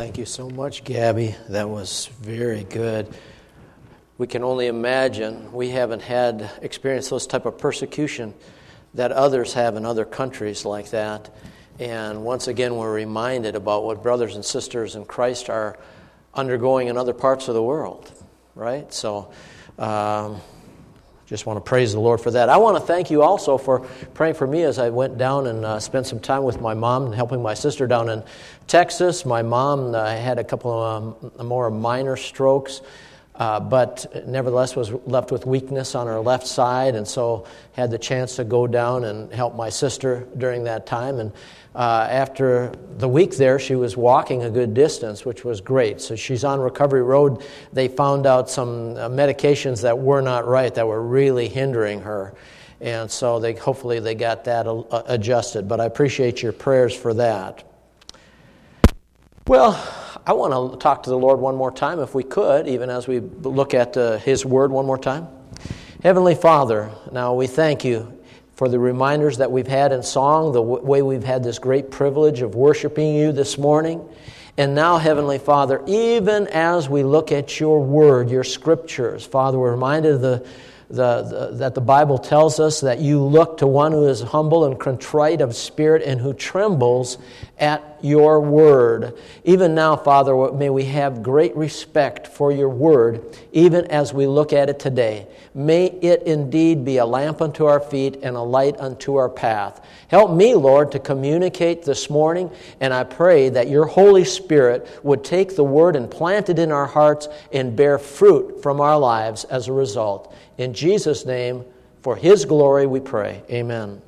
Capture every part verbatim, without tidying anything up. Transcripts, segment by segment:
Thank you so much, Gabby. That was very good. We can only imagine. We haven't had experienced those type of persecution that others have in other countries like that. And once again, we're reminded about what brothers and sisters in Christ are undergoing in other parts of the world, right? So, um, just want to praise the Lord for that. I want to thank you also for praying for me as I went down and uh, spent some time with my mom and helping my sister down in Texas. My mom uh, had a couple of um, more minor strokes, uh, but nevertheless was left with weakness on her left side, and so had the chance to go down and help my sister during that time. And uh, after the week there, she was walking a good distance, which was great. So she's on Recovery Road. They found out some uh, medications that were not right, that were really hindering her. And so they hopefully they got that uh, adjusted. But I appreciate your prayers for that. Well, I want to talk to the Lord one more time, if we could, even as we look at uh, His Word one more time. Heavenly Father, now we thank you for the reminders that we've had in song, the w- way we've had this great privilege of worshiping you this morning. And now, Heavenly Father, even as we look at your Word, your Scriptures, Father, we're reminded of the The, the, that the Bible tells us that you look to one who is humble and contrite of spirit and who trembles at your word. Even now, Father, may we have great respect for your word, even as we look at it today. May it indeed be a lamp unto our feet and a light unto our path. Help me, Lord, to communicate this morning, and I pray that your Holy Spirit would take the word and plant it in our hearts and bear fruit from our lives as a result. In Jesus' name, for His glory we pray. Amen.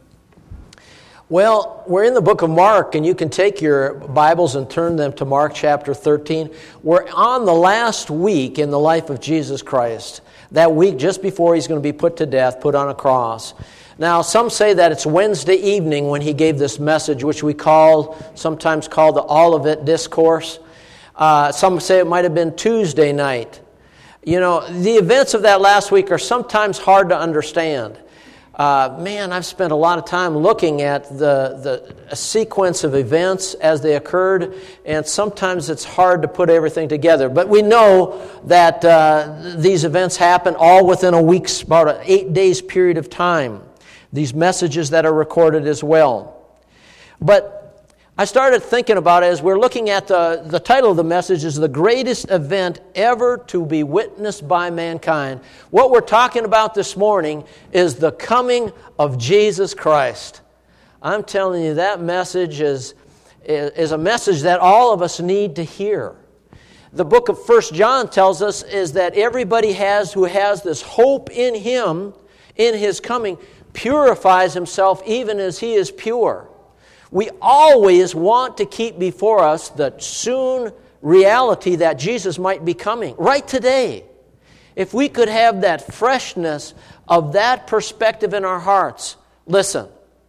Well, we're in the book of Mark, and you can take your Bibles and turn them to Mark chapter thirteen. We're on the last week in the life of Jesus Christ. That week just before He's going to be put to death, put on a cross. Now, some say that it's Wednesday evening when He gave this message, which we call, sometimes call the Olivet Discourse. Uh, some say it might have been Tuesday night. You know, the events of that last week are sometimes hard to understand. Uh, man, I've spent a lot of time looking at the, the sequence of events as they occurred, and sometimes it's hard to put everything together. But we know that uh, these events happen all within a week's, about an eight days period of time. These messages that are recorded as well. But I started thinking about it as we're looking at the, the title of the message is the greatest event ever to be witnessed by mankind. What we're talking about this morning is the coming of Jesus Christ. I'm telling you, that message is, is a message that all of us need to hear. The book of First John tells us is that everybody has who has this hope in Him, in His coming, purifies himself even as He is pure. We always want to keep before us the soon reality that Jesus might be coming, right today. If we could have that freshness of that perspective in our hearts. Listen,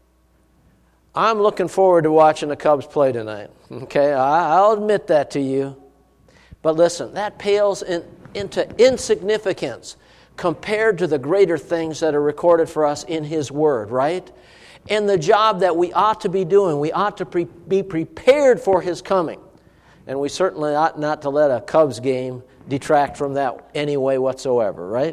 I'm looking forward to watching the Cubs play tonight. Okay, I'll admit that to you. But listen, that pales in, into insignificance compared to the greater things that are recorded for us in His Word, right? And the job that we ought to be doing. We ought to pre- be prepared for His coming. And we certainly ought not to let a Cubs game detract from that any way whatsoever, right?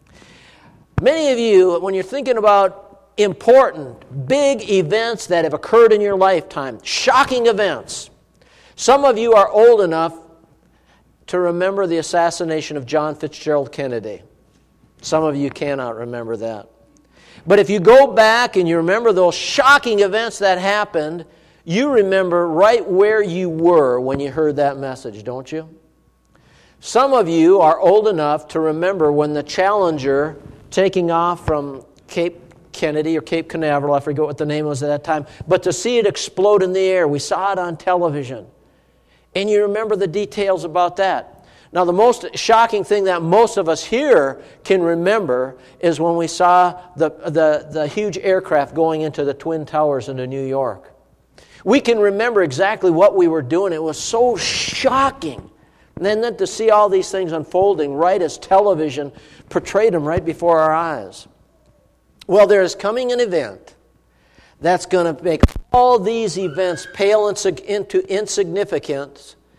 Many of you, when you're thinking about important, big events that have occurred in your lifetime, shocking events, some of you are old enough to remember the assassination of John Fitzgerald Kennedy. Some of you cannot remember that. But if you go back and you remember those shocking events that happened, you remember right where you were when you heard that message, don't you? Some of you are old enough to remember when the Challenger taking off from Cape Kennedy or Cape Canaveral, I forget what the name was at that time, but to see it explode in the air, we saw it on television. And you remember the details about that. Now, the most shocking thing that most of us here can remember is when we saw the, the, the huge aircraft going into the Twin Towers into New York. We can remember exactly what we were doing. It was so shocking. And then, then to see all these things unfolding right as television portrayed them right before our eyes. Well, there is coming an event that's going to make all these events pale into insignificance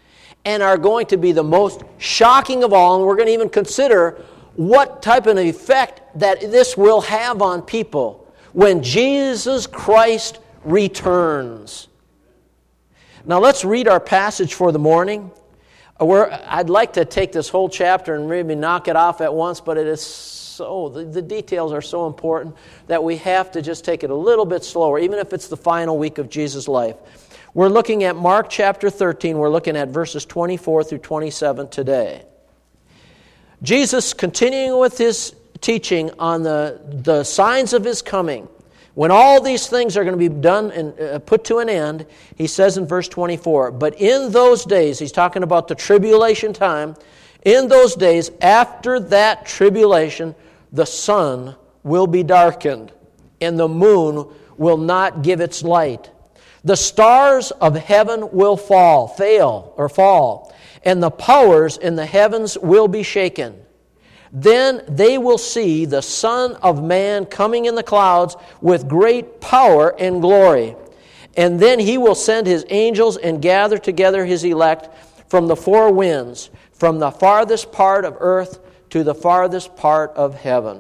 and are going to be the most shocking of all, and we're going to even consider what type of effect that this will have on people when Jesus Christ returns. Now let's read our passage for the morning. Where I'd like to take this whole chapter and maybe knock it off at once, but it is so, the, the details are so important that we have to just take it a little bit slower, even if it's the final week of Jesus' life. We're looking at Mark chapter thirteen. We're looking at verses twenty-four through twenty-seven today. Jesus, continuing with his teaching on the, the signs of his coming, when all these things are going to be done and uh, put to an end, he says in verse twenty-four, but in those days, he's talking about the tribulation time, in those days, after that tribulation, the sun will be darkened, and the moon will not give its light. The stars of heaven will fall, fail, or fall, and the powers in the heavens will be shaken. Then they will see the Son of Man coming in the clouds with great power and glory. And then he will send his angels and gather together his elect from the four winds, from the farthest part of earth to the farthest part of heaven.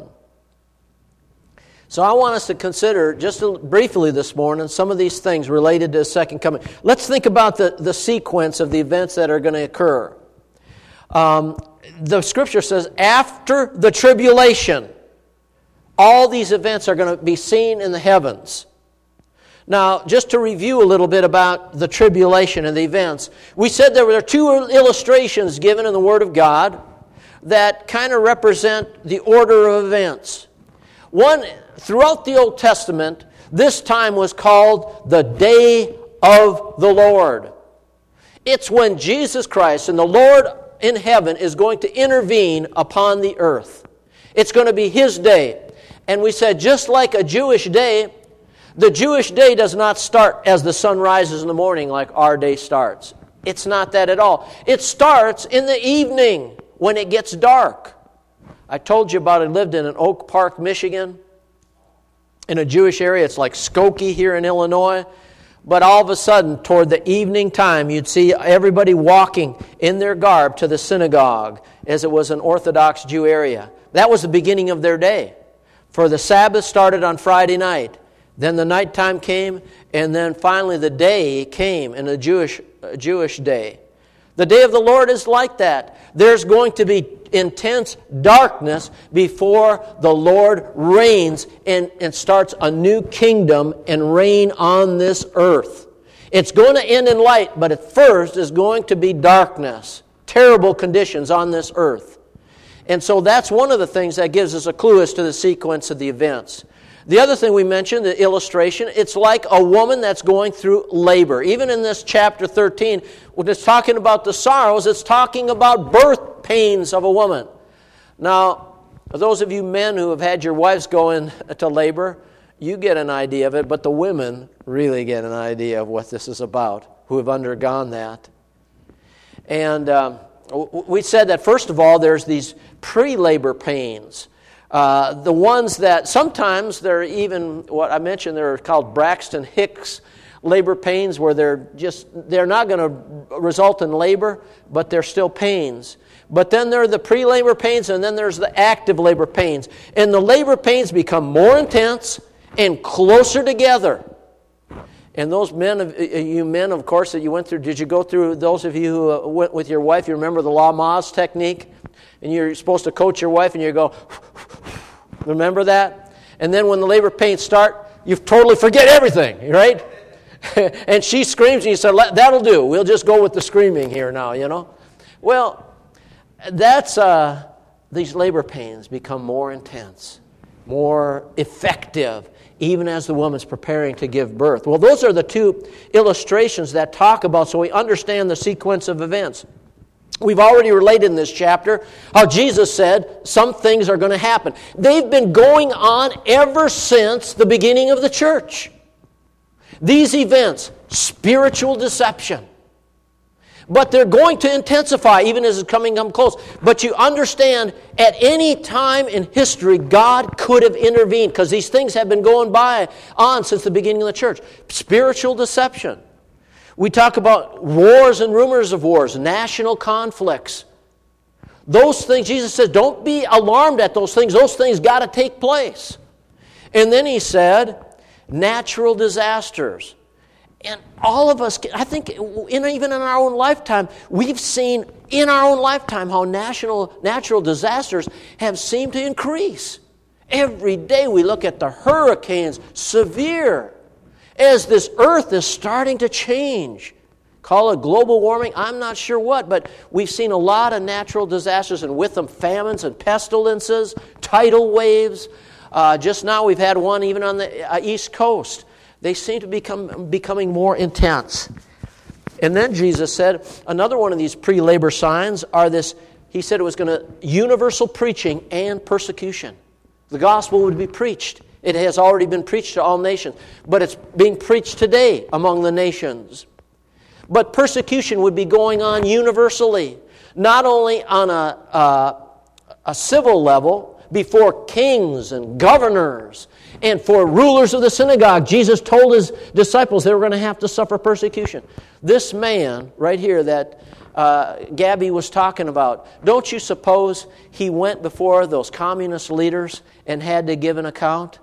So I want us to consider, just briefly this morning, some of these things related to the second coming. Let's think about the, the sequence of the events that are going to occur. Um, the Scripture says, after the tribulation, all these events are going to be seen in the heavens. Now, just to review a little bit about the tribulation and the events, we said there were two illustrations given in the Word of God that kind of represent the order of events. One, throughout the Old Testament, this time was called the Day of the Lord. It's when Jesus Christ and the Lord in heaven is going to intervene upon the earth. It's going to be His day. And we said, just like a Jewish day, the Jewish day does not start as the sun rises in the morning like our day starts. It's not that at all. It starts in the evening when it gets dark. I told you about I lived in an Oak Park, Michigan, in a Jewish area. It's like Skokie here in Illinois. But all of a sudden, toward the evening time, you'd see everybody walking in their garb to the synagogue, as it was an Orthodox Jew area. That was the beginning of their day. For the Sabbath started on Friday night. Then the nighttime came, and then finally the day came in a Jewish, a Jewish day. The day of the Lord is like that. There's going to be intense darkness before the Lord reigns and, and starts a new kingdom and reign on this earth. It's going to end in light, but at first is going to be darkness, terrible conditions on this earth. And so that's one of the things that gives us a clue as to the sequence of the events. The other thing we mentioned, the illustration, it's like a woman that's going through labor. Even in this chapter thirteen, when it's talking about the sorrows, it's talking about birth pains of a woman. Now, for those of you men who have had your wives go into labor, you get an idea of it, but the women really get an idea of what this is about, who have undergone that. And um, we said that, first of all, there's these pre-labor pains. Uh, the ones that sometimes they're even, what I mentioned, they're called Braxton Hicks labor pains, where they're just, they're not going to result in labor, but they're still pains. But then there are the pre-labor pains, and then there's the active labor pains. And the labor pains become more intense and closer together. And those men, you men, of course, that you went through, did you go through, those of you who went with your wife, you remember the Lamaze technique? And you're supposed to coach your wife, and you go, remember that? And then when the labor pains start, you totally forget everything, right? And she screams, and you say, that'll do. We'll just go with the screaming here now, you know? Well, that's, uh, these labor pains become more intense, more effective, even as the woman's preparing to give birth. Well, those are the two illustrations that talk about, so we understand the sequence of events. We've already related in this chapter how Jesus said some things are going to happen. They've been going on ever since the beginning of the church. These events, spiritual deception. But they're going to intensify even as it's coming up close. But you understand, at any time in history, God could have intervened, because these things have been going by on since the beginning of the church. Spiritual deception. We talk about wars and rumors of wars, national conflicts. Those things, Jesus said, don't be alarmed at those things. Those things got to take place. And then he said, natural disasters. And all of us, I think, in, even in our own lifetime, we've seen in our own lifetime how national, natural disasters have seemed to increase. Every day we look at the hurricanes, severe, as this earth is starting to change. Call it global warming, I'm not sure what, but we've seen a lot of natural disasters, and with them famines and pestilences, tidal waves. Uh, just now we've had one even on the uh, East Coast. They seem to become becoming more intense. And then Jesus said, another one of these pre-labor signs are this, he said it was going to, universal preaching and persecution. The gospel would be preached. It has already been preached to all nations, but it's being preached today among the nations. But persecution would be going on universally, not only on a, a, a civil level, before kings and governors, and for rulers of the synagogue. Jesus told his disciples they were going to have to suffer persecution. This man right here that uh, Gabby was talking about, don't you suppose he went before those communist leaders and had to give an account?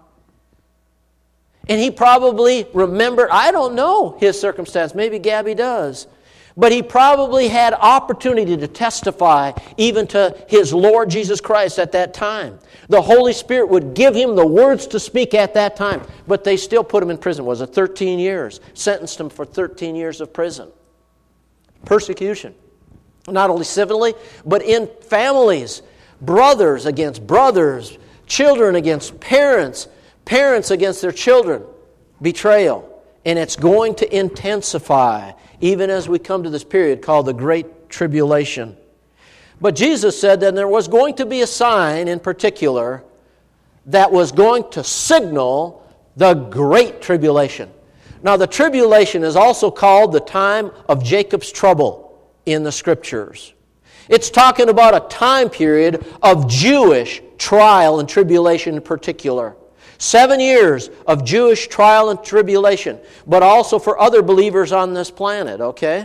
And he probably remembered, I don't know his circumstance, maybe Gabby does, but he probably had opportunity to testify even to his Lord Jesus Christ at that time. The Holy Spirit would give him the words to speak at that time, but they still put him in prison. Was it thirteen years? Sentenced him for thirteen years of prison. Persecution. Not only civilly, but in families. Brothers against brothers, children against parents, parents against their children. Betrayal. And it's going to intensify even as we come to this period called the Great Tribulation. But Jesus said that there was going to be a sign in particular that was going to signal the Great Tribulation. Now, the tribulation is also called the time of Jacob's trouble in the Scriptures. It's talking about a time period of Jewish trial and tribulation in particular. Seven years of Jewish trial and tribulation, but also for other believers on this planet, okay?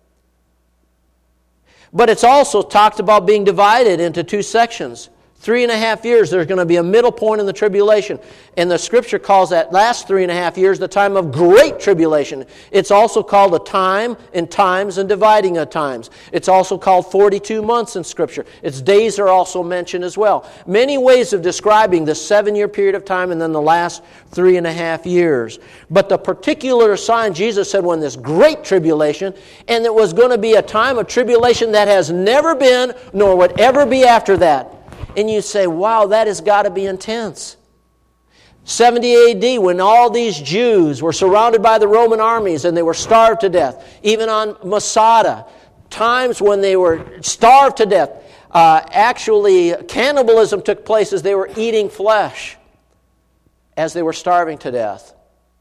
But it's also talked about being divided into two sections. Three and a half years, there's going to be a middle point in the tribulation. And the Scripture calls that last three and a half years the time of great tribulation. It's also called a time and times and dividing of times. It's also called forty-two months in Scripture. Its days are also mentioned as well. Many ways of describing the seven-year period of time and then the last three and a half years. But the particular sign, Jesus said, when this great tribulation, and it was going to be a time of tribulation that has never been, nor would ever be after that. And you say, wow, that has got to be intense. seventy A D, when all these Jews were surrounded by the Roman armies and they were starved to death. Even on Masada, times when they were starved to death. Uh, actually, cannibalism took place as they were eating flesh, as they were starving to death.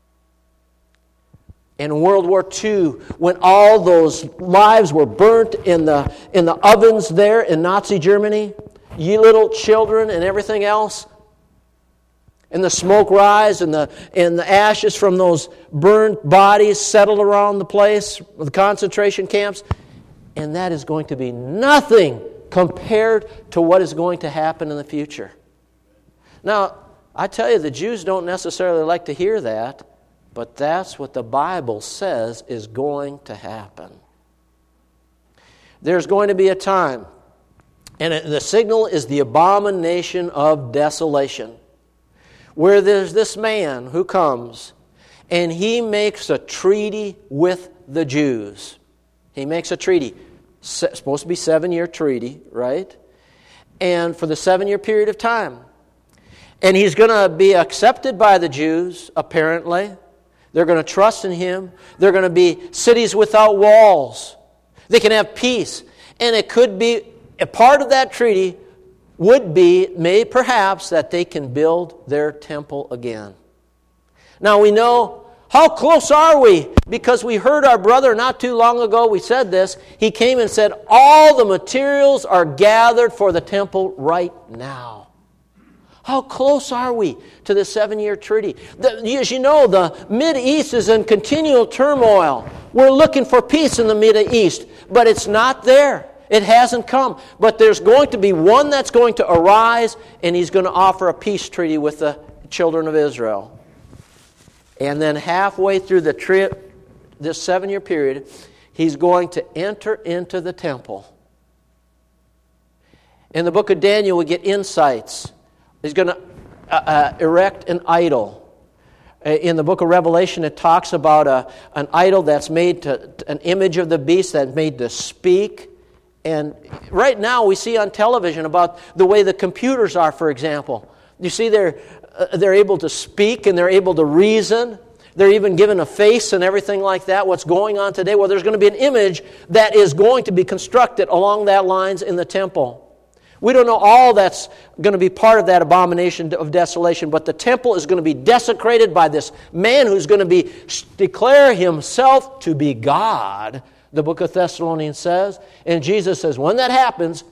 In World War Two, when all those lives were burnt in the, in the ovens there in Nazi Germany, ye little children and everything else, and the smoke rise and the and the ashes from those burned bodies settled around the place, the concentration camps, and that is going to be nothing compared to what is going to happen in the future. Now, I tell you, the Jews don't necessarily like to hear that, but that's what the Bible says is going to happen. There's going to be a time, and the signal is the abomination of desolation, where there's this man who comes and he makes a treaty with the Jews. He makes a treaty. It's supposed to be a seven-year treaty, right? And for the seven-year period of time. And he's going to be accepted by the Jews, apparently. They're going to trust in him. They're going to be cities without walls. They can have peace. And it could be a part of that treaty would be, may perhaps, that they can build their temple again. Now we know, how close are we? Because we heard our brother not too long ago, we said this, he came and said, all the materials are gathered for the temple right now. How close are we to the seven-year treaty? The, as you know, the Mideast is in continual turmoil. We're looking for peace in the Middle East, but it's not there. It hasn't come. But there's going to be one that's going to arise, and he's going to offer a peace treaty with the children of Israel. And then halfway through the trip, this seven-year period, he's going to enter into the temple. In the book of Daniel, we get insights. He's going to uh, uh, erect an idol. In the book of Revelation, it talks about a, an idol that's made to, an image of the beast that's made to speak. And right now we see on television about the way the computers are, for example. You see they're, uh, they're able to speak and they're able to reason. They're even given a face and everything like that. What's going on today? Well, there's going to be an image that is going to be constructed along that lines in the temple. We don't know all that's going to be part of that abomination of desolation, but the temple is going to be desecrated by this man who's going to be declare himself to be God, the book of Thessalonians says. And Jesus says, when that happens,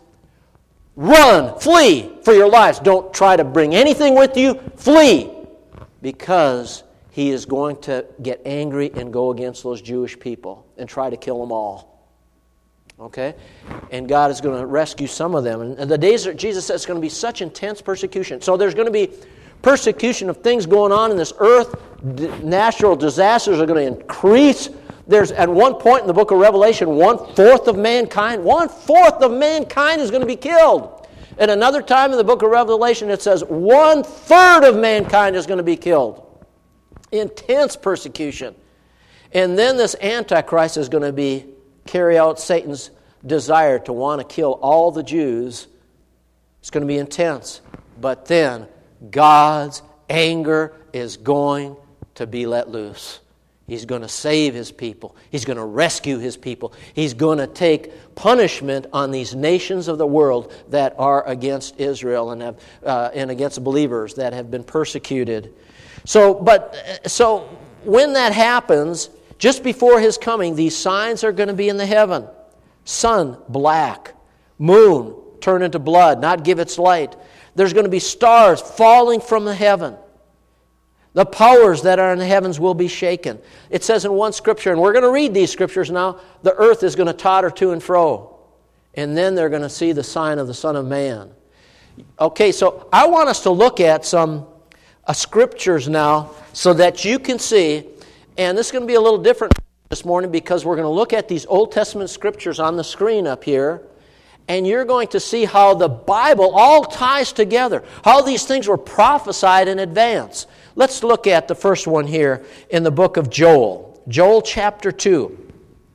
run, flee for your lives. Don't try to bring anything with you. Flee, because he is going to get angry and go against those Jewish people and try to kill them all. Okay? And God is going to rescue some of them. And the days that Jesus says it's going to be such intense persecution. So there's going to be persecution of things going on in this earth. Natural disasters are going to increase. There's at one point in the book of Revelation, one-fourth of mankind, one-fourth of mankind is going to be killed. At another time in the book of Revelation, it says one-third of mankind is going to be killed. Intense persecution. And then this Antichrist is going to be carry out Satan's desire to want to kill all the Jews. It's going to be intense. But then God's anger is going to be let loose. He's going to save His people. He's going to rescue His people. He's going to take punishment on these nations of the world that are against Israel and have uh, and against believers that have been persecuted. So, but so when that happens, just before His coming, these signs are going to be in the heaven. Sun, black. Moon, turn into blood, not give its light. There's going to be stars falling from the heaven. The powers that are in the heavens will be shaken. It says in one scripture, and we're going to read these scriptures now, the earth is going to totter to and fro. And then they're going to see the sign of the Son of Man. Okay, so I want us to look at some uh, scriptures now so that you can see. And this is going to be a little different this morning because we're going to look at these Old Testament scriptures on the screen up here. And you're going to see how the Bible all ties together. How these things were prophesied in advance. Let's look at the first one here in the book of Joel. Joel chapter two.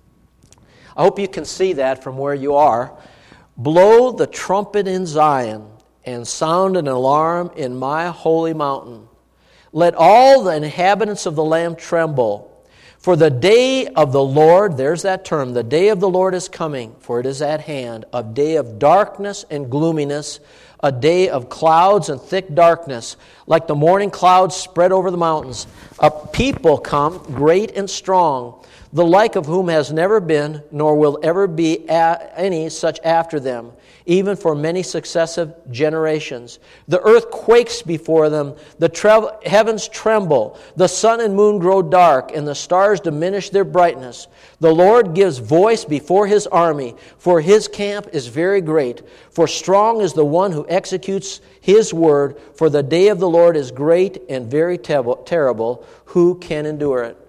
I hope you can see that from where you are. Blow the trumpet in Zion and sound an alarm in my holy mountain. Let all the inhabitants of the land tremble. For the day of the Lord, there's that term, the day of the Lord is coming, for it is at hand, a day of darkness and gloominess, a day of clouds and thick darkness, like the morning clouds spread over the mountains. A people come, great and strong, the like of whom has never been, nor will ever be any such after them, even for many successive generations. The earth quakes before them, the tre- heavens tremble, the sun and moon grow dark, and the stars diminish their brightness. The Lord gives voice before His army, for His camp is very great. For strong is the one who executes His word, for the day of the Lord is great and very te- terrible. Who can endure it?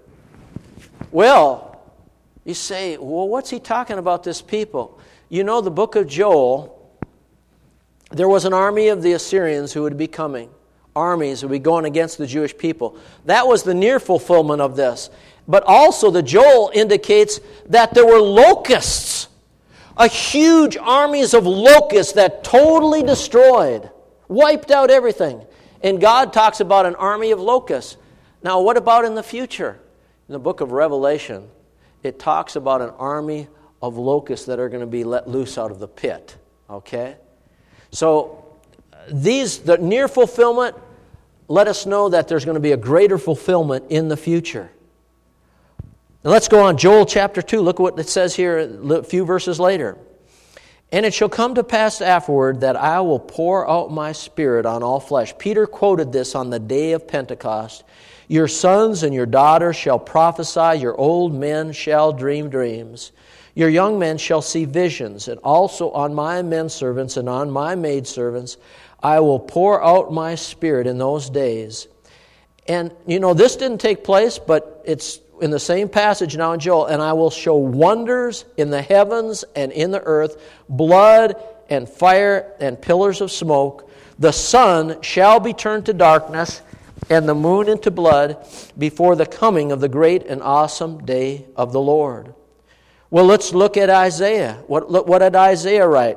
Well, you say, well, what's he talking about, this people? You know, the book of Joel, there was an army of the Assyrians who would be coming. Armies who would be going against the Jewish people. That was the near fulfillment of this. But also the Joel indicates that there were locusts. A huge armies of locusts that totally destroyed, wiped out everything. And God talks about an army of locusts. Now, what about in the future? In the book of Revelation, it talks about an army of locusts that are going to be let loose out of the pit. Okay? So, these, the near fulfillment, let us know that there's going to be a greater fulfillment in the future. Now let's go on. Joel chapter two. Look what it says here a few verses later. And it shall come to pass afterward that I will pour out my Spirit on all flesh. Peter quoted this on the day of Pentecost. Your sons and your daughters shall prophesy, your old men shall dream dreams. Your young men shall see visions, and also on my men servants and on my maidservants I will pour out my Spirit in those days. And, you know, this didn't take place, but it's in the same passage now in Joel. And I will show wonders in the heavens and in the earth, blood and fire and pillars of smoke. The sun shall be turned to darkness and the moon into blood before the coming of the great and awesome day of the Lord. Well, let's look at Isaiah. What, look, what did Isaiah write?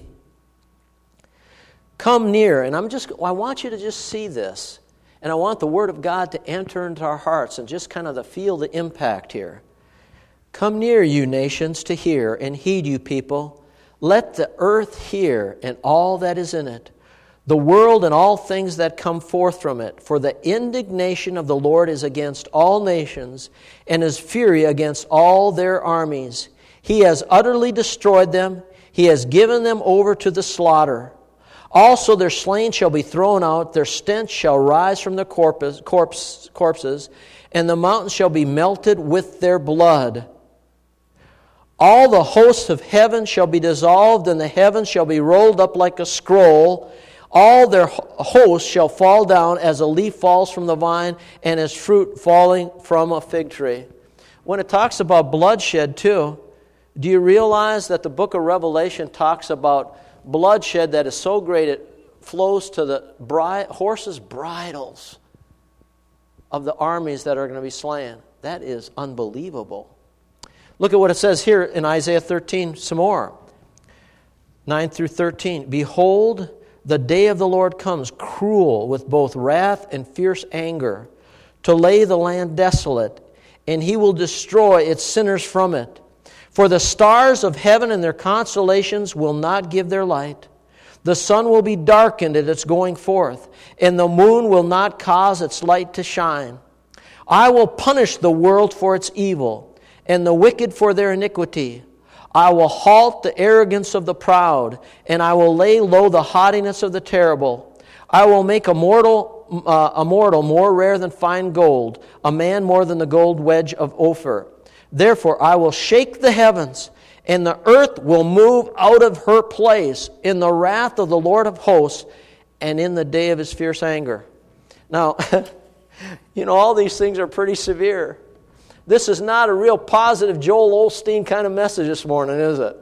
Come near, and I'm just, I want you to just see this. And I want the Word of God to enter into our hearts and just kind of to feel the impact here. Come near, you nations, to hear, and heed, you people. Let the earth hear, and all that is in it, the world and all things that come forth from it. For the indignation of the Lord is against all nations, and His fury against all their armies. He has utterly destroyed them. He has given them over to the slaughter. Also their slain shall be thrown out, their stench shall rise from their corpus, corpse, corpses, and the mountains shall be melted with their blood. All the hosts of heaven shall be dissolved, and the heavens shall be rolled up like a scroll. All their hosts shall fall down as a leaf falls from the vine, and as fruit falling from a fig tree. When it talks about bloodshed too, do you realize that the book of Revelation talks about bloodshed that is so great it flows to the bride, horses' bridles of the armies that are going to be slain? That is unbelievable. Look at what it says here in Isaiah thirteen some more. nine through thirteen. Behold, the day of the Lord comes, cruel with both wrath and fierce anger, to lay the land desolate, and He will destroy its sinners from it. For the stars of heaven and their constellations will not give their light. The sun will be darkened at its going forth, and the moon will not cause its light to shine. I will punish the world for its evil, and the wicked for their iniquity. I will halt the arrogance of the proud, and I will lay low the haughtiness of the terrible. I will make a mortal, uh, a mortal more rare than fine gold, a man more than the gold wedge of Ophir. Therefore I will shake the heavens, and the earth will move out of her place in the wrath of the Lord of hosts and in the day of His fierce anger. Now, you know, all these things are pretty severe. This is not a real positive Joel Osteen kind of message this morning, is it?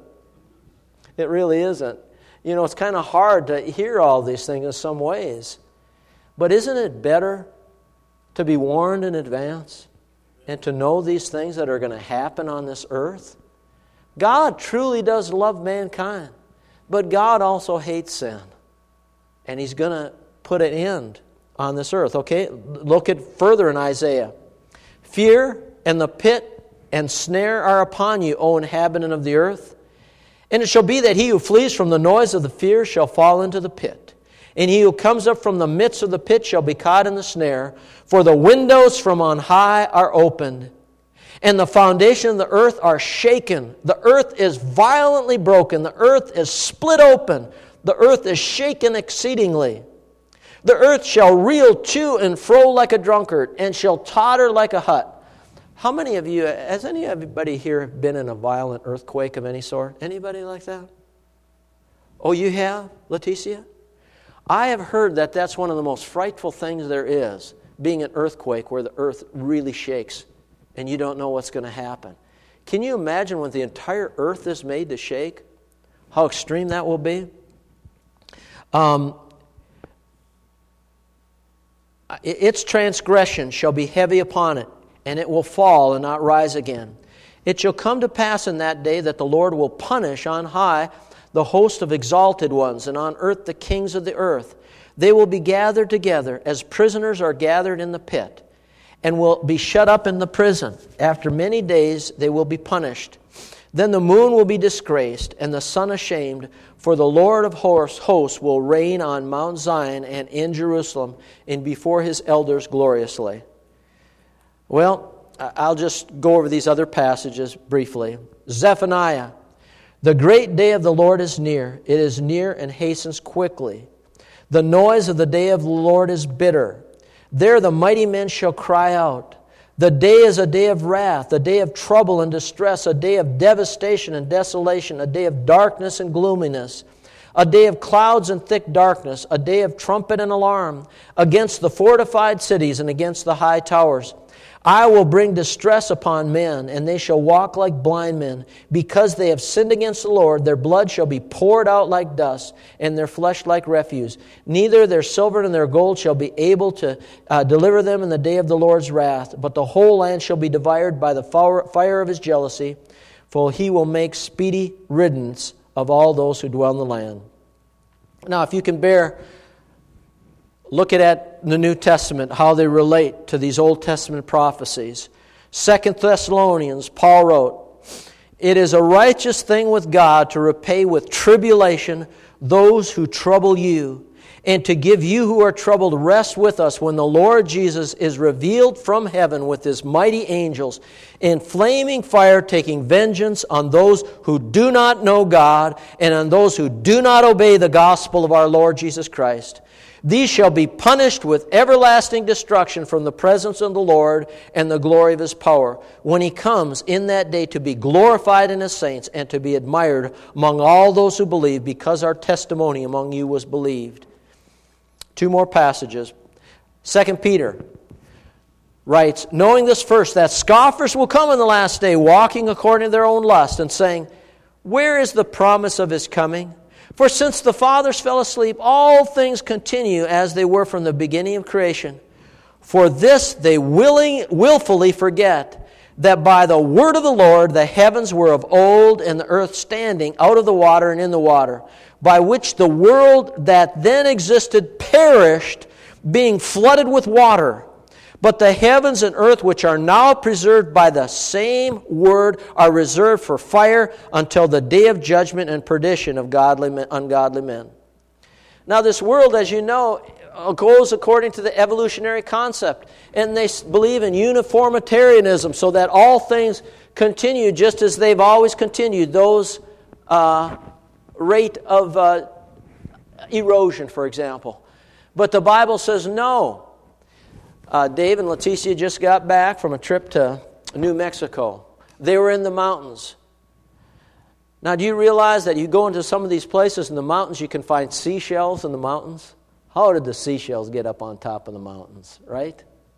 It really isn't. You know, it's kind of hard to hear all these things in some ways. But isn't it better to be warned in advance and to know these things that are going to happen on this earth? God truly does love mankind, but God also hates sin. And He's going to put an end on this earth. Okay, look at further in Isaiah. Fear and the pit and snare are upon you, O inhabitant of the earth. And it shall be that he who flees from the noise of the fear shall fall into the pit. And he who comes up from the midst of the pit shall be caught in the snare. For the windows from on high are opened, and the foundation of the earth are shaken. The earth is violently broken. The earth is split open. The earth is shaken exceedingly. The earth shall reel to and fro like a drunkard, and shall totter like a hut. How many of you, has anybody here been in a violent earthquake of any sort? Anybody like that? Oh, you have, Leticia? I have heard that that's one of the most frightful things there is, being an earthquake where the earth really shakes and you don't know what's going to happen. Can you imagine when the entire earth is made to shake? How extreme that will be? Um, its transgression shall be heavy upon it, and it will fall and not rise again. It shall come to pass in that day that the Lord will punish on high the host of exalted ones, and on earth the kings of the earth. They will be gathered together as prisoners are gathered in the pit, and will be shut up in the prison. After many days they will be punished. Then the moon will be disgraced, and the sun ashamed, for the Lord of hosts will reign on Mount Zion and in Jerusalem, and before His elders gloriously. Well, I'll just go over these other passages briefly. Zephaniah. The great day of the Lord is near. It is near and hastens quickly. The noise of the day of the Lord is bitter. There the mighty men shall cry out. The day is a day of wrath, a day of trouble and distress, a day of devastation and desolation, a day of darkness and gloominess, a day of clouds and thick darkness, a day of trumpet and alarm against the fortified cities and against the high towers. I will bring distress upon men, and they shall walk like blind men. Because they have sinned against the Lord, their blood shall be poured out like dust, and their flesh like refuse. Neither their silver and their gold shall be able to uh, deliver them in the day of the Lord's wrath. But the whole land shall be devoured by the fire of his jealousy, for he will make speedy riddance of all those who dwell in the land. Now, if you can bear looking at the New Testament, how they relate to these Old Testament prophecies. Second Thessalonians, Paul wrote, "It is a righteous thing with God to repay with tribulation those who trouble you, and to give you who are troubled rest with us when the Lord Jesus is revealed from heaven with his mighty angels in flaming fire, taking vengeance on those who do not know God and on those who do not obey the gospel of our Lord Jesus Christ. These shall be punished with everlasting destruction from the presence of the Lord and the glory of his power, when he comes in that day to be glorified in his saints and to be admired among all those who believe, because our testimony among you was believed." Two more passages. Second Peter writes, "Knowing this first, that scoffers will come in the last day, walking according to their own lust, and saying, 'Where is the promise of his coming? For since the fathers fell asleep, all things continue as they were from the beginning of creation. For this they willing, willfully forget, that by the word of the Lord the heavens were of old, and the earth standing out of the water and in the water, by which the world that then existed perished, being flooded with water. But the heavens and earth, which are now preserved by the same word, are reserved for fire until the day of judgment and perdition of godly men, ungodly men." Now this world, as you know, goes according to the evolutionary concept. And they believe in uniformitarianism, so that all things continue just as they've always continued. Those uh, rate of uh, erosion, for example. But the Bible says no. Uh, Dave and Leticia just got back from a trip to New Mexico. They were in the mountains. Now, do you realize that you go into some of these places in the mountains, you can find seashells in the mountains? How did the seashells get up on top of the mountains, right?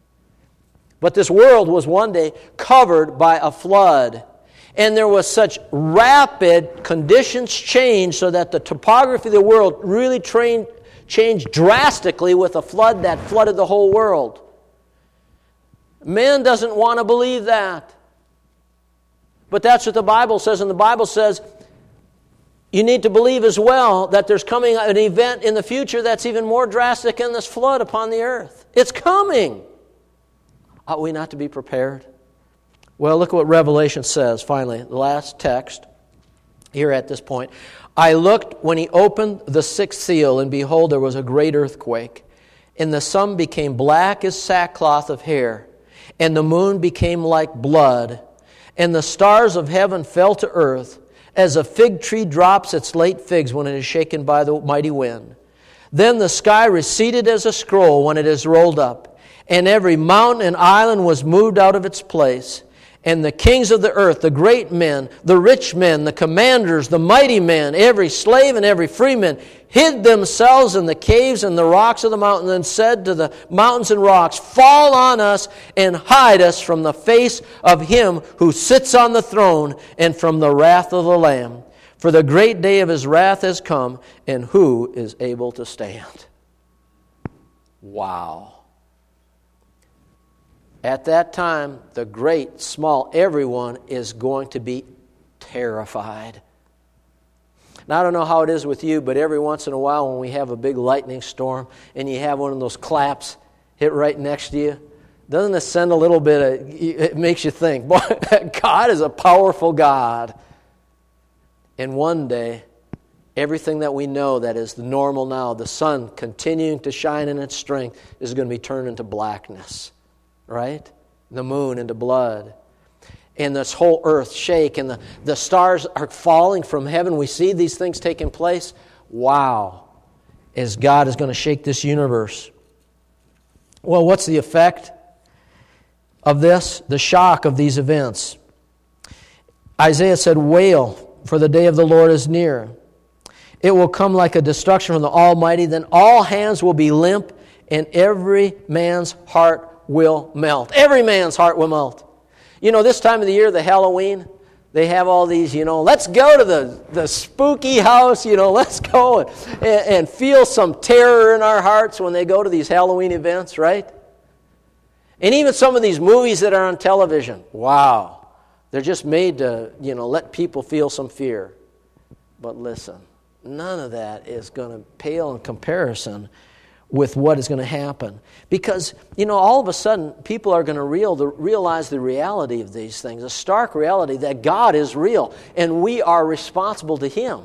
But this world was one day covered by a flood. And there was such rapid conditions change so that the topography of the world really trained, changed drastically with a flood that flooded the whole world. Man doesn't want to believe that. But that's what the Bible says. And the Bible says you need to believe as well that there's coming an event in the future that's even more drastic than this flood upon the earth. It's coming. Ought we not to be prepared? Well, look at what Revelation says, finally. The last text here at this point. "I looked when he opened the sixth seal, and behold, there was a great earthquake. And the sun became black as sackcloth of hair, and the moon became like blood, and the stars of heaven fell to earth, as a fig tree drops its late figs when it is shaken by the mighty wind. Then the sky receded as a scroll when it is rolled up, and every mountain and island was moved out of its place. And the kings of the earth, the great men, the rich men, the commanders, the mighty men, every slave and every freeman, hid themselves in the caves and the rocks of the mountains, and said to the mountains and rocks, 'Fall on us and hide us from the face of him who sits on the throne and from the wrath of the Lamb. For the great day of his wrath has come, and who is able to stand?'" Wow. At that time, the great, small, everyone is going to be terrified. Now, I don't know how it is with you, but every once in a while when we have a big lightning storm and you have one of those claps hit right next to you, doesn't it send a little bit of, it makes you think, boy, God is a powerful God. And one day, everything that we know that is normal now, the sun continuing to shine in its strength, is going to be turned into blackness. Right? The moon into blood. And this whole earth shake, and the, the stars are falling from heaven. We see these things taking place. Wow. As God is going to shake this universe. Well, what's the effect of this? The shock of these events. Isaiah said, "Wail, for the day of the Lord is near. It will come like a destruction from the Almighty. Then all hands will be limp, and every man's heart will melt." Every man's heart will melt. You know, this time of the year, the Halloween, they have all these, you know, let's go to the, the spooky house, you know, let's go and, and feel some terror in our hearts when they go to these Halloween events, right? And even some of these movies that are on television, wow, they're just made to, you know, let people feel some fear. But listen, none of that is going to pale in comparison with what is going to happen. Because, you know, all of a sudden, people are going to real, the, realize the reality of these things, a stark reality that God is real, and we are responsible to Him.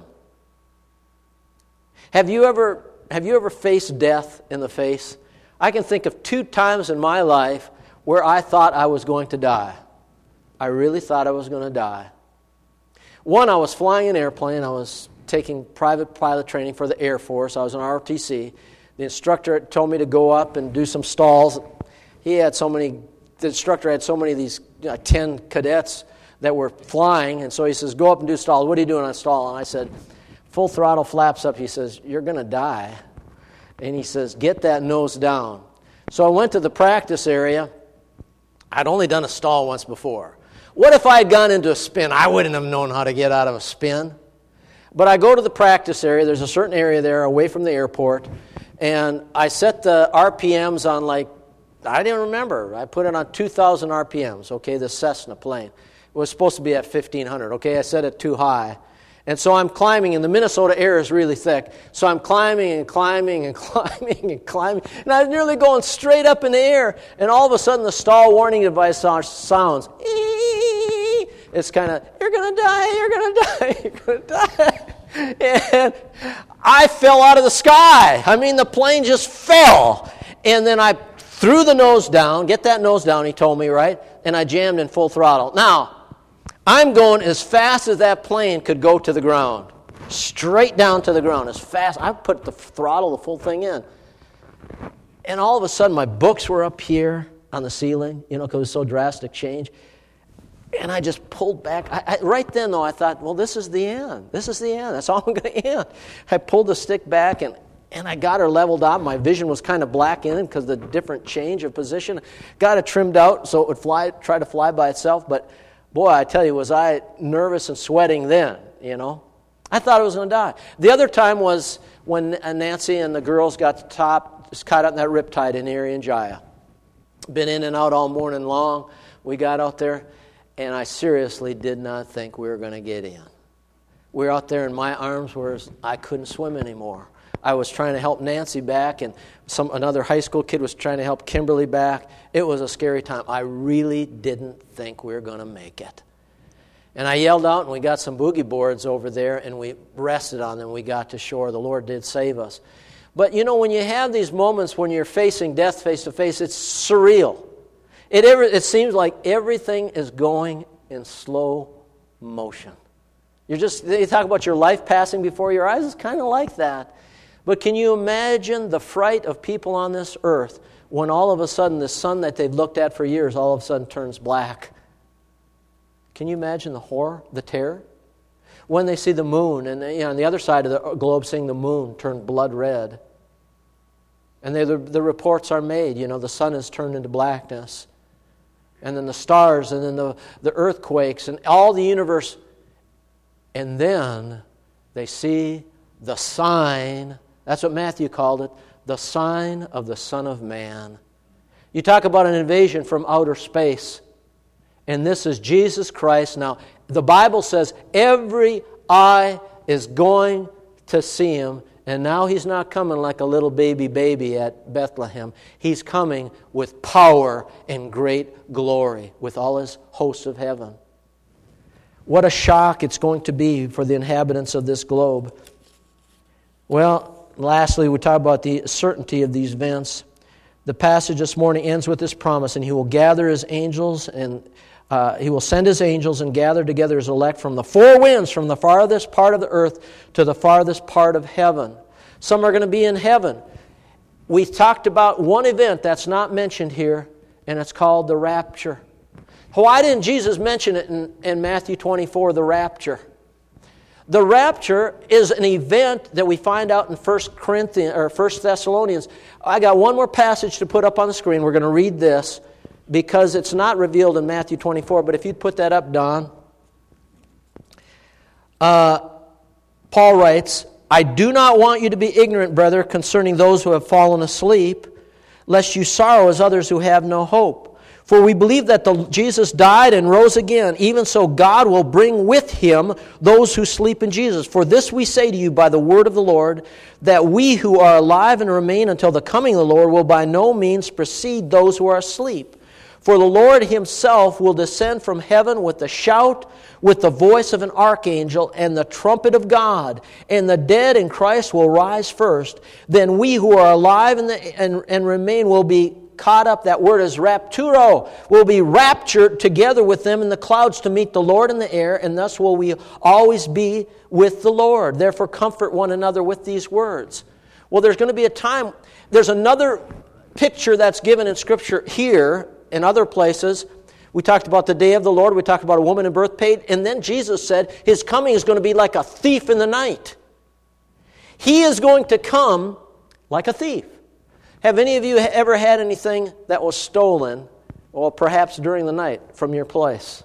Have you ever, have you ever faced death in the face? I can think of two times in my life where I thought I was going to die. I really thought I was going to die. One, I was flying an airplane. I was taking private pilot training for the Air Force. I was in R O T C. The instructor told me to go up and do some stalls. He had so many, the instructor had so many of these you know, ten cadets that were flying, and so he says, "Go up and do stalls." "What are you doing on a stall?" And I said, "Full throttle flaps up." He says, "You're going to die." And he says, "Get that nose down." So I went to the practice area. I'd only done a stall once before. What if I had gone into a spin? I wouldn't have known how to get out of a spin. But I go to the practice area. There's a certain area there away from the airport. And I set the R P Ms on like, I didn't remember. I put it on two thousand R P Ms, okay, the Cessna plane. It was supposed to be at fifteen hundred, okay? I set it too high. And so I'm climbing, and the Minnesota air is really thick. So I'm climbing and climbing and climbing and climbing. And I was nearly going straight up in the air. And all of a sudden, the stall warning device sounds. It's kind of, "You're going to die, you're going to die, you're going to die." And I fell out of the sky. I mean, the plane just fell. And then I threw the nose down. Get that nose down, he told me, right? And I jammed in full throttle. Now, I'm going as fast as that plane could go to the ground. Straight down to the ground, as fast. I put the throttle, the full thing in. And all of a sudden, my books were up here on the ceiling, you know, because it was so drastic change. And I just pulled back. I, I, right then, though, I thought, well, this is the end. This is the end. That's all I'm going to end. I pulled the stick back, and, and I got her leveled out. My vision was kind of black in it because of the different change of position. Got it trimmed out so it would fly, try to fly by itself. But, boy, I tell you, was I nervous and sweating then, you know. I thought I was going to die. The other time was when Nancy and the girls got to top, caught up in that riptide in Irian Jaya. Been in and out all morning long. We got out there. And I seriously did not think we were going to get in. We were out there, and my arms were, I couldn't swim anymore. I was trying to help Nancy back, and some another high school kid was trying to help Kimberly back. It was a scary time. I really didn't think we were going to make it. And I yelled out, and we got some boogie boards over there, and we rested on them. We got to shore. The Lord did save us. But, you know, when you have these moments when you're facing death face to face, it's surreal. It, ever, it seems like everything is going in slow motion. You're just, you talk about your life passing before your eyes. It's kind of like that. But can you imagine the fright of people on this earth when all of a sudden the sun that they've looked at for years all of a sudden turns black? Can you imagine the horror, the terror? When they see the moon, and you know, on the other side of the globe seeing the moon turn blood red. And they, the, the reports are made, you know, the sun has turned into blackness. And then the stars, and then the, the earthquakes, and all the universe. And then they see the sign, that's what Matthew called it, the sign of the Son of Man. You talk about an invasion from outer space. And this is Jesus Christ. Now, the Bible says every eye is going to see Him. And now He's not coming like a little baby baby at Bethlehem. He's coming with power and great glory with all His hosts of heaven. What a shock it's going to be for the inhabitants of this globe. Well, lastly, we talk about the certainty of these events. The passage this morning ends with this promise, and He will gather His angels, and uh, He will send His angels and gather together His elect from the four winds, from the farthest part of the earth to the farthest part of heaven. Some are going to be in heaven. we talked about one event that's not mentioned here, and it's called the rapture. Why didn't Jesus mention it in, in Matthew twenty-four, the rapture? The rapture is an event that we find out in First Corinthians or First Thessalonians. I got one more passage to put up on the screen. We're going to read this because it's not revealed in Matthew twenty-four, but if you'd put that up, Don. Uh, Paul writes, I do not want you to be ignorant, brother, concerning those who have fallen asleep, lest you sorrow as others who have no hope. For we believe that the, Jesus died and rose again. Even so, God will bring with him those who sleep in Jesus. For this we say to you by the word of the Lord, that we who are alive and remain until the coming of the Lord will by no means precede those who are asleep. For the Lord himself will descend from heaven with a shout, with the voice of an archangel, and the trumpet of God. And the dead in Christ will rise first. Then we who are alive and, the, and, and remain will be caught up. That word is rapturo. Will be raptured together with them in the clouds to meet the Lord in the air, and thus will we always be with the Lord. Therefore comfort one another with these words. Well, there's going to be a time, there's another picture that's given in Scripture here and other places. We talked about the day of the Lord. We talked about a woman in birth pain. And then Jesus said his coming is going to be like a thief in the night. He is going to come like a thief. Have any of you ever had anything that was stolen, or perhaps during the night, from your place?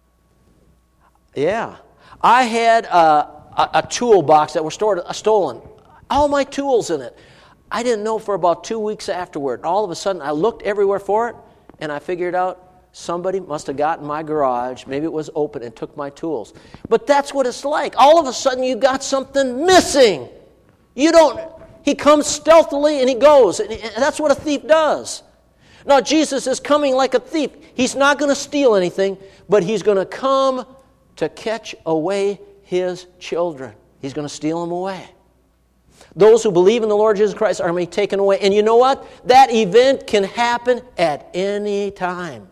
Yeah. I had a, a, a toolbox that was stored, uh, stolen. All my tools in it. I didn't know for about two weeks afterward. All of a sudden, I looked everywhere for it, and I figured out somebody must have gotten my garage. Maybe it was open and took my tools. But that's what it's like. All of a sudden, you got something missing. You don't... He comes stealthily and he goes. And that's what a thief does. Now, Jesus is coming like a thief. He's not going to steal anything, but he's going to come to catch away his children. He's going to steal them away. Those who believe in the Lord Jesus Christ are going to be taken away. And you know what? That event can happen at any time.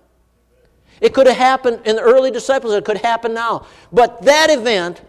It could have happened in the early disciples. It could happen now. But that event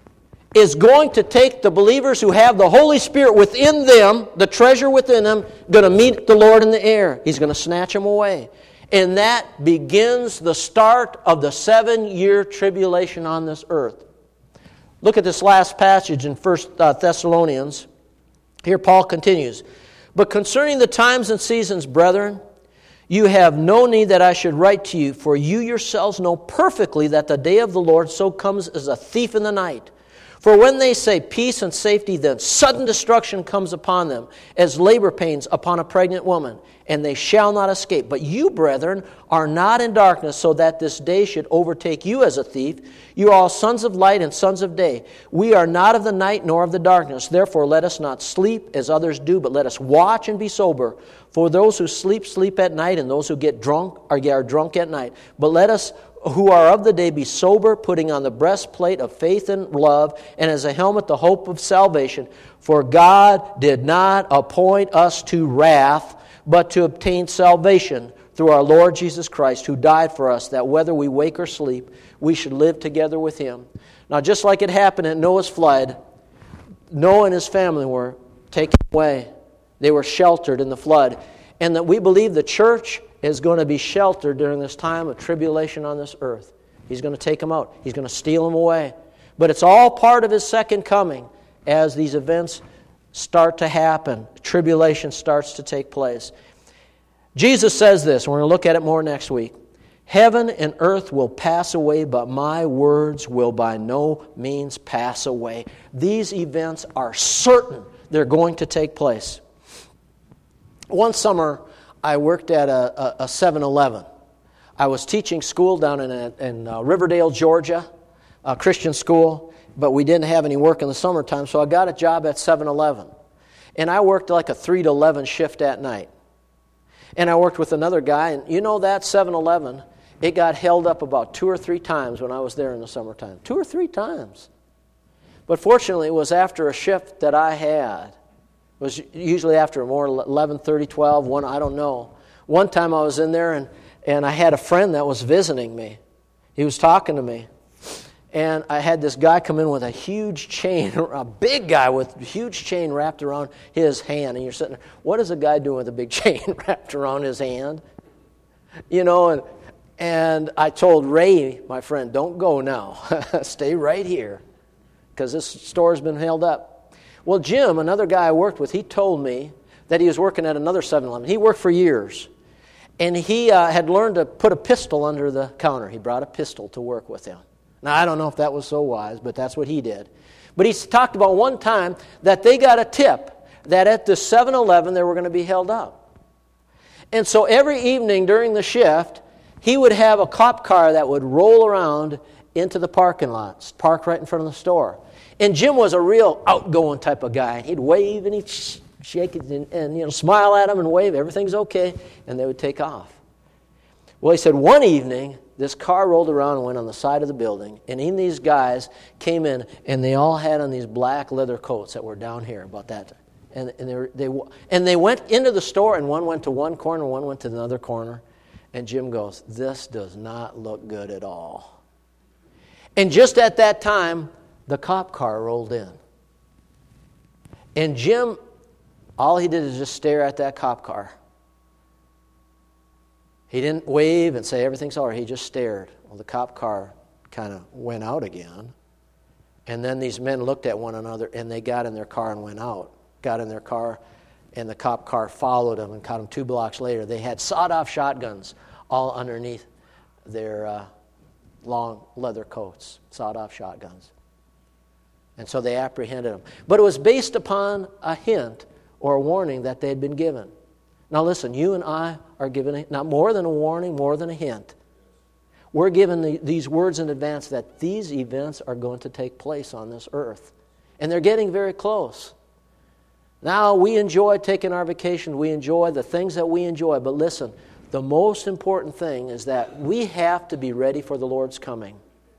is going to take the believers who have the Holy Spirit within them, the treasure within them, going to meet the Lord in the air. He's going to snatch them away. And that begins the start of the seven-year tribulation on this earth. Look at this last passage in First Thessalonians. Here Paul continues, But concerning the times and seasons, brethren, you have no need that I should write to you, for you yourselves know perfectly that the day of the Lord so comes as a thief in the night. For when they say peace and safety, then sudden destruction comes upon them, as labor pains upon a pregnant woman, and they shall not escape. But you, brethren, are not in darkness, so that this day should overtake you as a thief. You are all sons of light and sons of day. We are not of the night nor of the darkness. Therefore let us not sleep as others do, but let us watch and be sober. For those who sleep, sleep at night, and those who get drunk are, are drunk at night. But let us who are of the day be sober, putting on the breastplate of faith and love, and as a helmet the hope of salvation. For God did not appoint us to wrath, but to obtain salvation through our Lord Jesus Christ, who died for us, that whether we wake or sleep, we should live together with Him. Now, just like it happened at Noah's flood, Noah and his family were taken away. They were sheltered in the flood. And that we believe the church is going to be sheltered during this time of tribulation on this earth. He's going to take them out. He's going to steal them away. But it's all part of His second coming as these events start to happen. Tribulation starts to take place. Jesus says this, and we're going to look at it more next week. Heaven and earth will pass away, but my words will by no means pass away. These events are certain they're going to take place. One summer, I worked at a, a seven eleven. I was teaching school down in, a, in uh, Riverdale, Georgia, a Christian school, but we didn't have any work in the summertime, so I got a job at seven eleven. And I worked like a three to eleven shift at night. And I worked with another guy, and you know that seven eleven, it got held up about two or three times when I was there in the summertime. Two or three times. But fortunately, it was after a shift that I had. It was usually after more eleven thirty, twelve, one, I don't know. One time I was in there and, and I had a friend that was visiting me. He was talking to me. And I had this guy come in with a huge chain, a big guy with a huge chain wrapped around his hand. And you're sitting there, what is a guy doing with a big chain wrapped around his hand? You know, and and I told Ray, my friend, don't go now. Stay right here, because this store's been held up. Well, Jim, another guy I worked with, he told me that he was working at another seven eleven. He worked for years. And he uh, had learned to put a pistol under the counter. He brought a pistol to work with him. Now, I don't know if that was so wise, but that's what he did. But he talked about one time that they got a tip that at the seven eleven they were going to be held up. And so every evening during the shift, he would have a cop car that would roll around into the parking lot, park right in front of the store. And Jim was a real outgoing type of guy. He'd wave and he'd shake it and, and you know smile at them and wave, everything's okay, and they would take off. Well, he said one evening, this car rolled around and went on the side of the building, and in these guys came in, and they all had on these black leather coats that were down here about that. And, and, they, were, they, and they went into the store, and one went to one corner, one went to another corner. And Jim goes, this does not look good at all. And just at that time, the cop car rolled in. And Jim, all he did is just stare at that cop car. He didn't wave and say everything's all right. He just stared. Well, the cop car kind of went out again. And then these men looked at one another, and they got in their car and went out. Got in their car, and the cop car followed them and caught them two blocks later. They had sawed-off shotguns all underneath their uh, long leather coats, sawed-off shotguns. And so they apprehended them. But it was based upon a hint or a warning that they had been given. Now listen, you and I are given, a, not more than a warning, more than a hint. We're given the, these words in advance that these events are going to take place on this earth. And they're getting very close. Now we enjoy taking our vacation. We enjoy the things that we enjoy. But listen, the most important thing is that we have to be ready for the Lord's coming.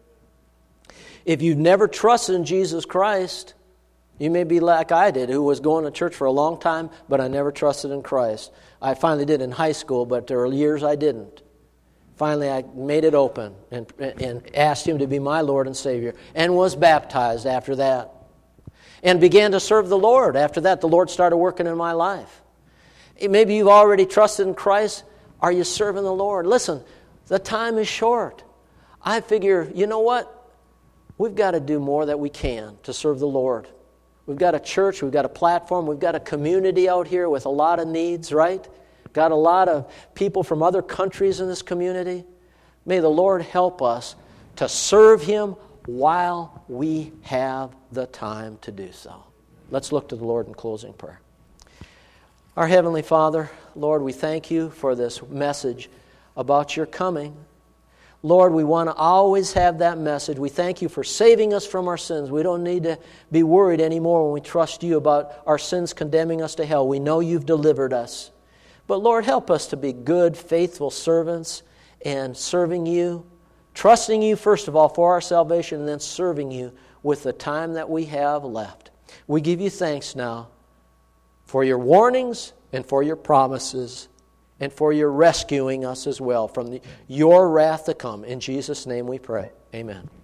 If you've never trusted in Jesus Christ, you may be like I did, who was going to church for a long time, but I never trusted in Christ. I finally did in high school, but there were years I didn't. Finally, I made it open and, and asked Him to be my Lord and Savior, and was baptized after that. And began to serve the Lord. After that, the Lord started working in my life. Maybe you've already trusted in Christ. Are you serving the Lord? Listen, the time is short. I figure, you know what? We've got to do more that we can to serve the Lord. We've got a church, we've got a platform, we've got a community out here with a lot of needs, right? Got a lot of people from other countries in this community. May the Lord help us to serve Him while we have the time to do so. Let's look to the Lord in closing prayer. Our Heavenly Father, Lord, we thank You for this message about Your coming. Lord, we want to always have that message. We thank You for saving us from our sins. We don't need to be worried anymore when we trust You about our sins condemning us to hell. We know You've delivered us. But Lord, help us to be good, faithful servants and serving You, trusting You first of all for our salvation, and then serving You with the time that we have left. We give You thanks now for Your warnings and for Your promises, and for Your rescuing us as well from the, Your wrath to come. In Jesus' name we pray. Amen.